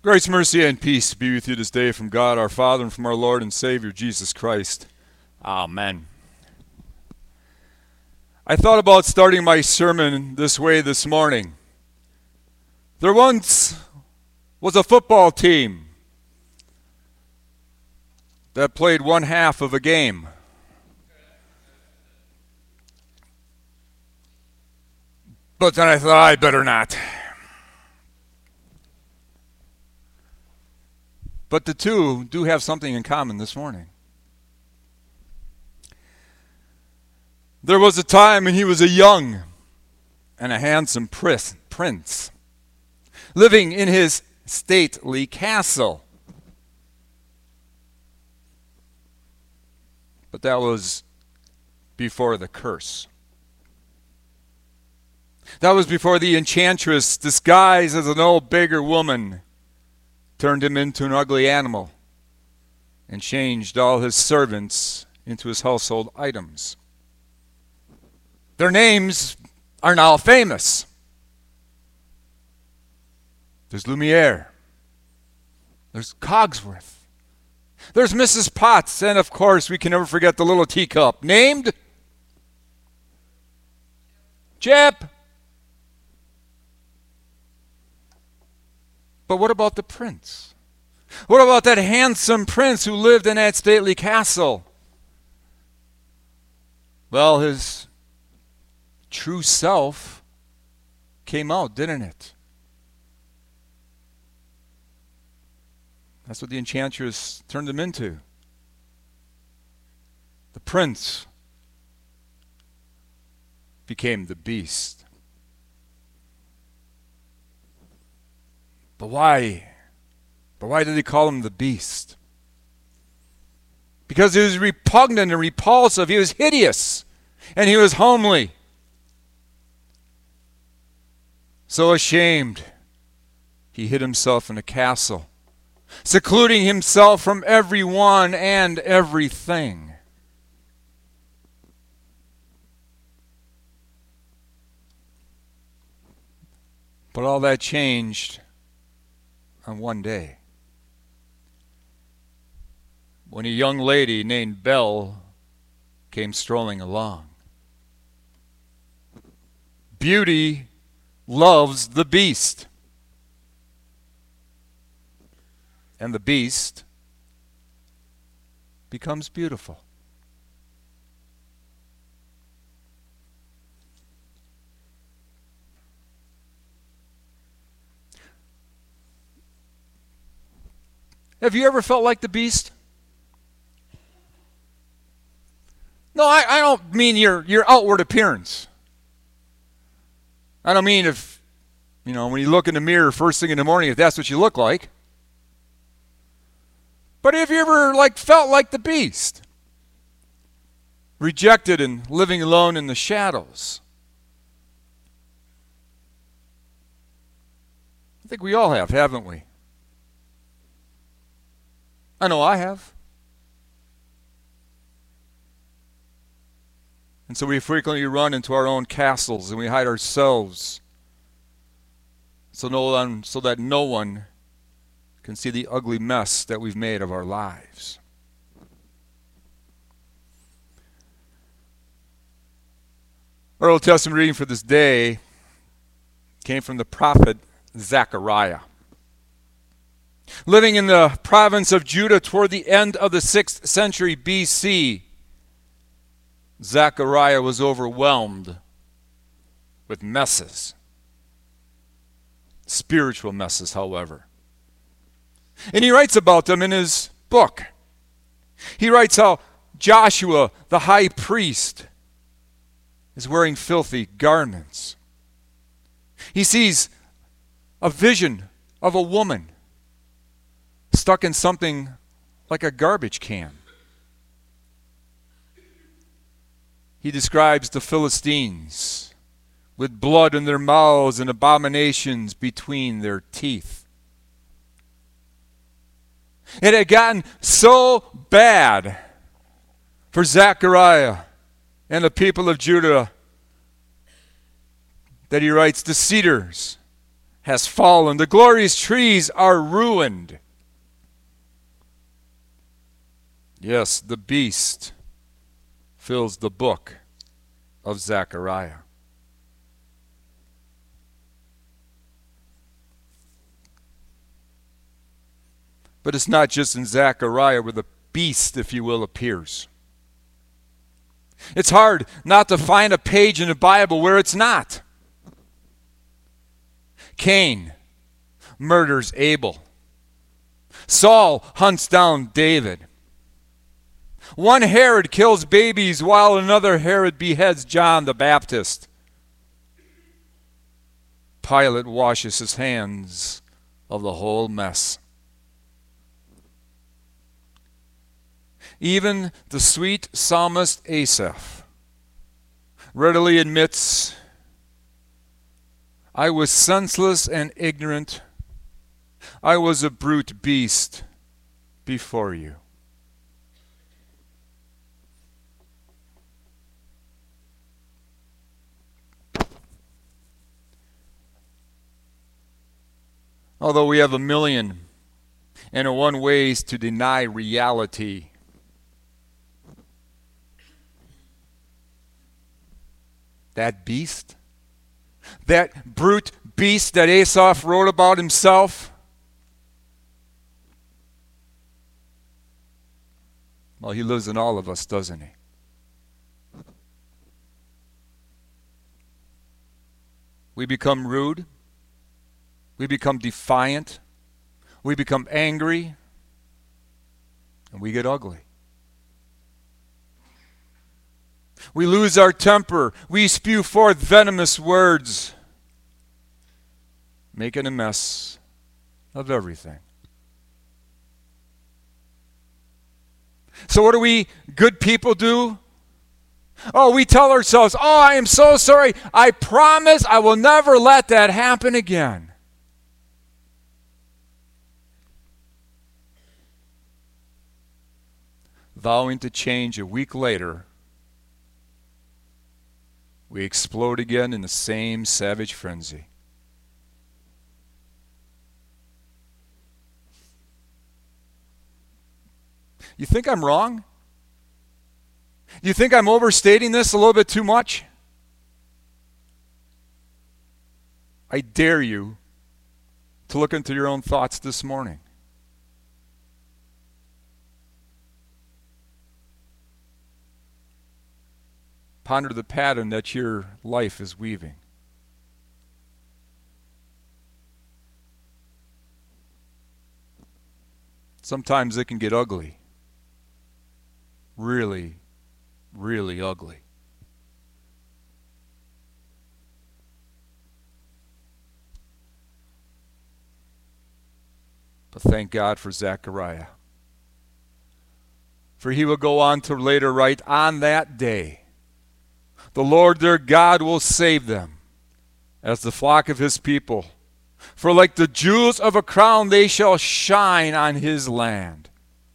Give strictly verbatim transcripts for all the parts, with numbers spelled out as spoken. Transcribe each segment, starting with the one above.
Grace, mercy, and peace be with you this day from God our Father and from our Lord and Savior Jesus Christ. Amen. I thought about starting my sermon this way this morning. There once was a football team that played one half of a game. But then I thought, I better not. But the two do have something in common this morning. There was a time when he was a young and a handsome prince, living in his stately castle. But that was before the curse. That was before the enchantress, disguised as an old beggar woman, turned him into an ugly animal and changed all his servants into his household items. Their names are now famous. There's Lumiere. There's Cogsworth. There's Missus Potts. And of course, we can never forget the little teacup named Jip. But what about the prince? What about that handsome prince who lived in that stately castle? Well, his true self came out, didn't it? That's what the enchantress turned him into. The prince became the beast. But why? But why did he call him the beast? Because he was repugnant and repulsive. He was hideous. And he was homely. So ashamed, he hid himself in a castle, secluding himself from everyone and everything. But all that changed on one day, when a young lady named Belle came strolling along. Beauty loves the beast, and the beast becomes beautiful. Have you ever felt like the beast? No, I, I don't mean your, your outward appearance. I don't mean if, you know, when you look in the mirror first thing in the morning, if that's what you look like. But have you ever, like, felt like the beast? Rejected and living alone in the shadows? I think we all have, haven't we? I know I have. And so we frequently run into our own castles and we hide ourselves so no one, so that no one can see the ugly mess that we've made of our lives. Our Old Testament reading for this day came from the prophet Zechariah. Living in the province of Judah toward the end of the sixth century B C, Zechariah was overwhelmed with messes. Spiritual messes, however. And he writes about them in his book. He writes how Joshua, the high priest, is wearing filthy garments. He sees a vision of a woman stuck in something like a garbage can. He describes the Philistines with blood in their mouths and abominations between their teeth. It had gotten so bad for Zechariah and the people of Judah that he writes, the cedars has fallen. The glorious trees are ruined. Yes, the beast fills the book of Zechariah. But it's not just in Zechariah where the beast, if you will, appears. It's hard not to find a page in the Bible where it's not. Cain murders Abel. Saul hunts down David. One Herod kills babies while another Herod beheads John the Baptist. Pilate washes his hands of the whole mess. Even the sweet psalmist Asaph readily admits, I was senseless and ignorant. I was a brute beast before you. Although we have a million and one ways to deny reality, that beast, that brute beast that Asaph wrote about himself, well, he lives in all of us, doesn't he? We become rude. We become defiant. We become angry. And we get ugly. We lose our temper. We spew forth venomous words, making a mess of everything. So what do we good people do? Oh, we tell ourselves, oh, I am so sorry. I promise I will never let that happen again. Vowing to change a week later, we explode again in the same savage frenzy. You think I'm wrong? You think I'm overstating this a little bit too much? I dare you to look into your own thoughts this morning. Ponder the pattern that your life is weaving. Sometimes it can get ugly. Really, really ugly. But thank God for Zechariah. For he will go on to later write, on that day, the Lord their God will save them as the flock of his people. For like the jewels of a crown, they shall shine on his land.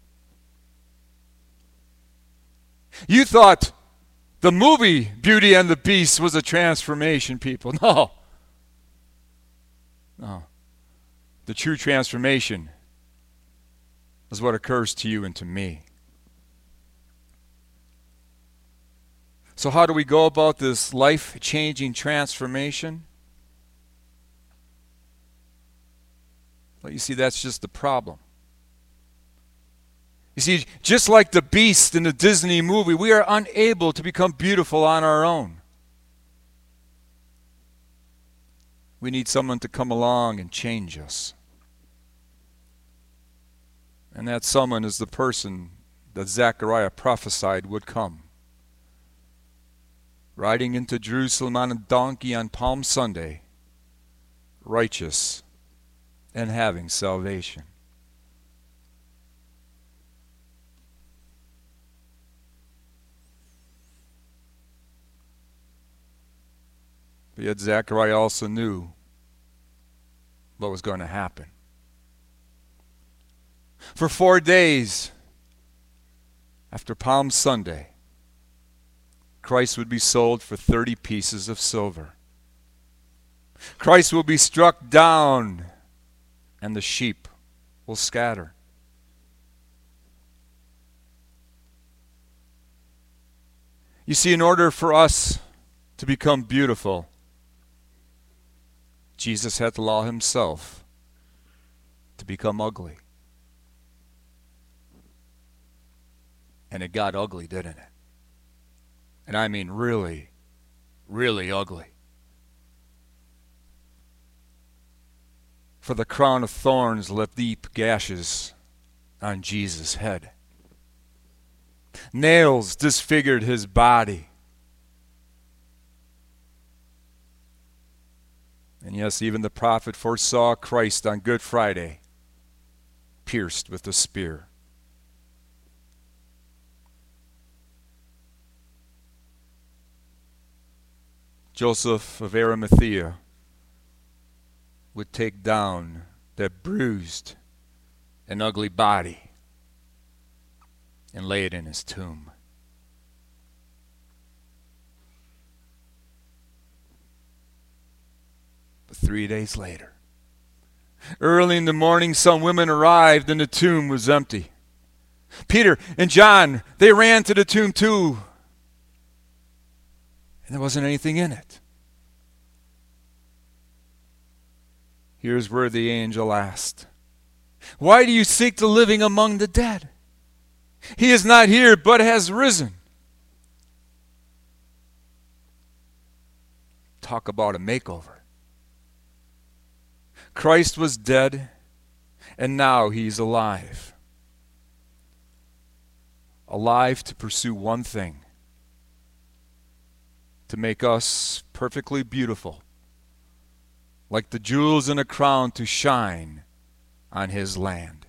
You thought the movie Beauty and the Beast was a transformation, people. No. No. The true transformation is what occurs to you and to me. So how do we go about this life-changing transformation? Well, you see, that's just the problem. You see, just like the beast in the Disney movie, we are unable to become beautiful on our own. We need someone to come along and change us. And that someone is the person that Zechariah prophesied would come. Riding into Jerusalem on a donkey on Palm Sunday, righteous and having salvation. But yet Zechariah also knew what was going to happen. For four days after Palm Sunday, Christ would be sold for thirty pieces of silver. Christ will be struck down, and the sheep will scatter. You see, in order for us to become beautiful, Jesus had to allow himself to become ugly. And it got ugly, didn't it? And I mean really, really ugly. For the crown of thorns left deep gashes on Jesus' head. Nails disfigured his body. And yes, even the prophet foresaw Christ on Good Friday, pierced with a spear. Joseph of Arimathea would take down that bruised and ugly body and lay it in his tomb. But three days later, early in the morning, some women arrived and the tomb was empty. Peter and John, they ran to the tomb too. And there wasn't anything in it. Here's where the angel asked, "Why do you seek the living among the dead? He is not here, but has risen." Talk about a makeover. Christ was dead, and now he's alive. Alive to pursue one thing: to make us perfectly beautiful, like the jewels in a crown to shine on his land.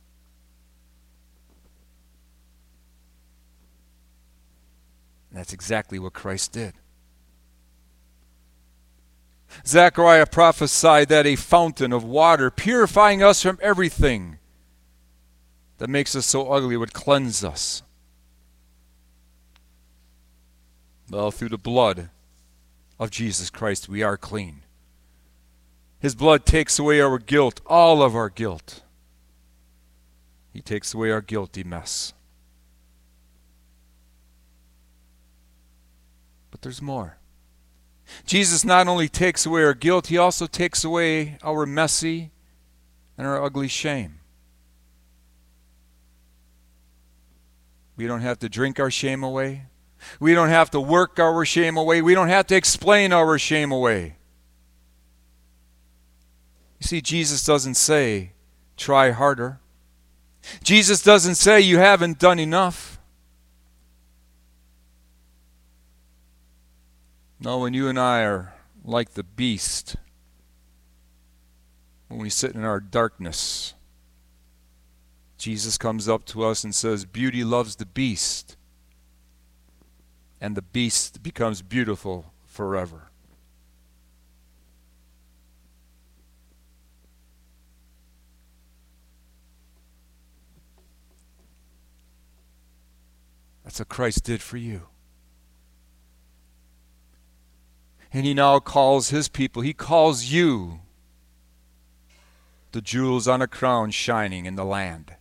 And that's exactly what Christ did. Zechariah prophesied that a fountain of water purifying us from everything that makes us so ugly would cleanse us. Well, through the blood of Jesus Christ, we are clean. His blood takes away our guilt, all of our guilt. He takes away our guilty mess. But there's more. Jesus not only takes away our guilt, he also takes away our messy and our ugly shame. We don't have to drink our shame away. We don't have to work our shame away. We don't have to explain our shame away. You see, Jesus doesn't say, try harder. Jesus doesn't say you haven't done enough. No, when you and I are like the beast, when we sit in our darkness, Jesus comes up to us and says, beauty loves the beast, and the beast becomes beautiful forever. That's what Christ did for you. And he now calls his people, he calls you the jewels on a crown shining in the land.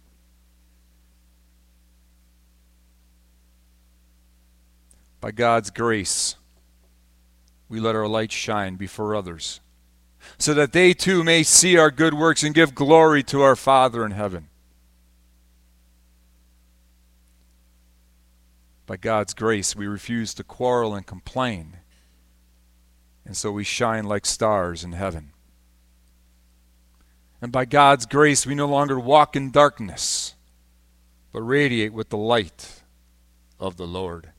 By God's grace, we let our light shine before others, so that they too may see our good works and give glory to our Father in heaven. By God's grace, we refuse to quarrel and complain, and so we shine like stars in heaven. And by God's grace, we no longer walk in darkness, but radiate with the light of the Lord.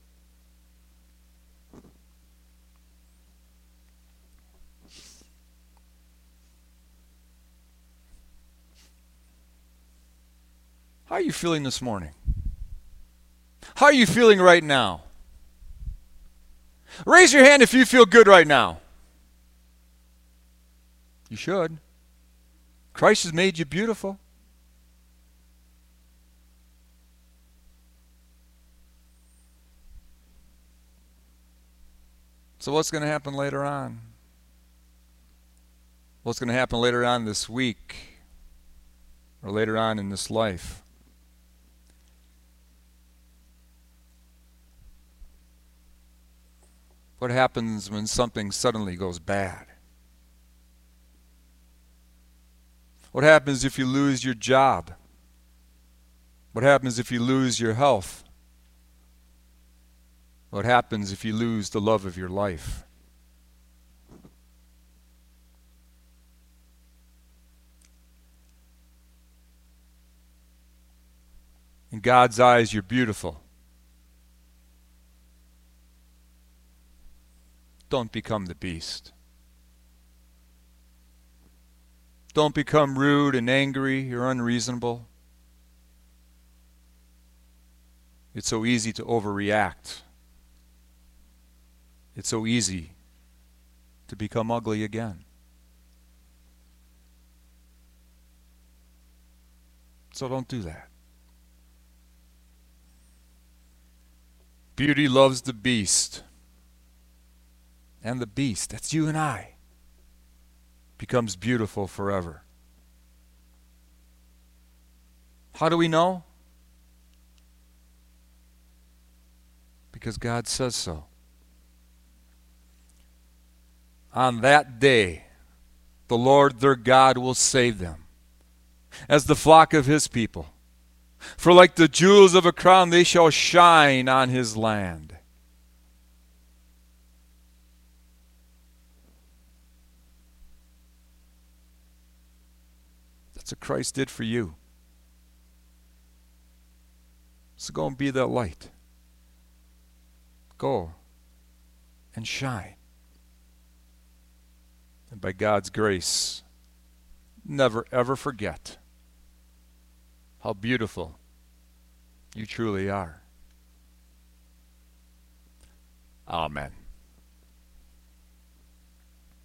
How are you feeling this morning? How are you feeling right now? Raise your hand if you feel good right now. You should. Christ has made you beautiful. So what's going to happen later on? What's going to happen later on this week or later on in this life? What happens when something suddenly goes bad? What happens if you lose your job? What happens if you lose your health? What happens if you lose the love of your life? In God's eyes, you're beautiful. Don't become the beast. Don't become rude and angry or unreasonable. It's so easy to overreact. It's so easy to become ugly again. So don't do that. Beauty loves the beast. And the beast, that's you and I, becomes beautiful forever. How do we know? Because God says so. On that day, the Lord their God will save them as the flock of his people. For like the jewels of a crown, they shall shine on his land. That's what Christ did for you. So go and be that light. Go and shine. And by God's grace, never ever forget how beautiful you truly are. Amen.